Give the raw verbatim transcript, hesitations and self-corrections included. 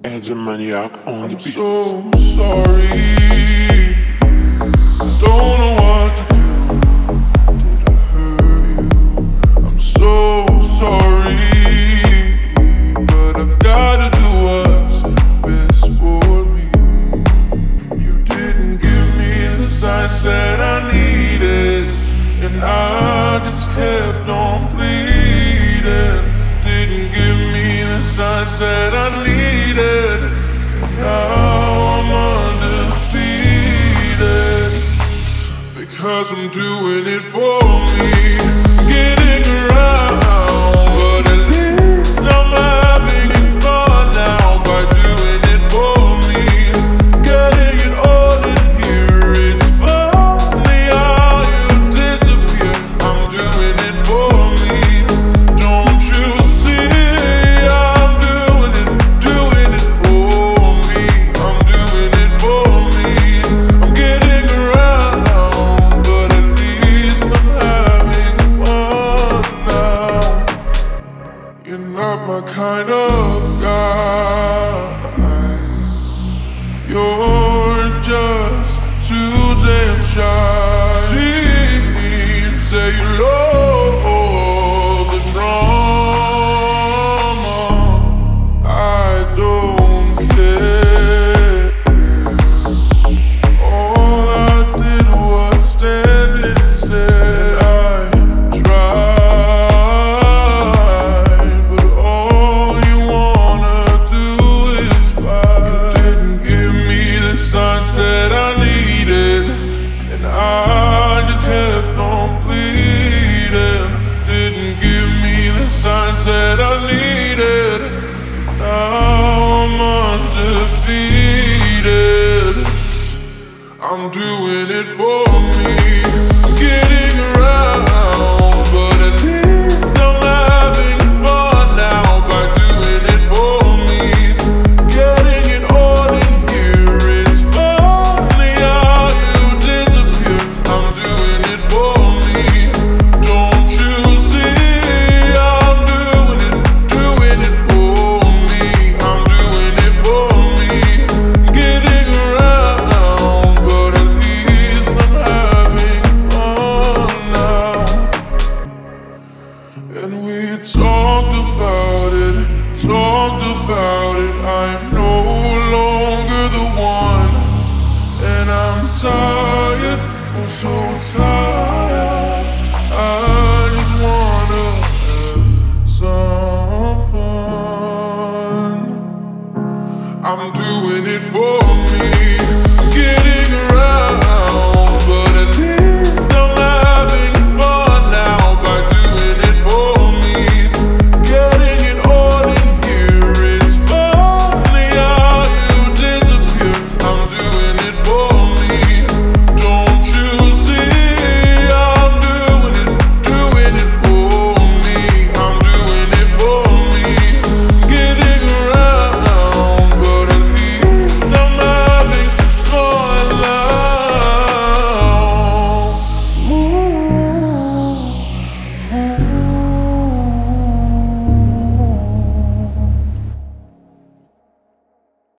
As a maniac on the I'm beats. so sorry. Don't know what to do to hurt you. I'm so sorry, but I've gotta do what's best for me. You didn't give me the signs that I needed, and I just kept on bleeding. Didn't give me the signs that I needed. Now I'm undefeated because I'm doing it for me. Getting around.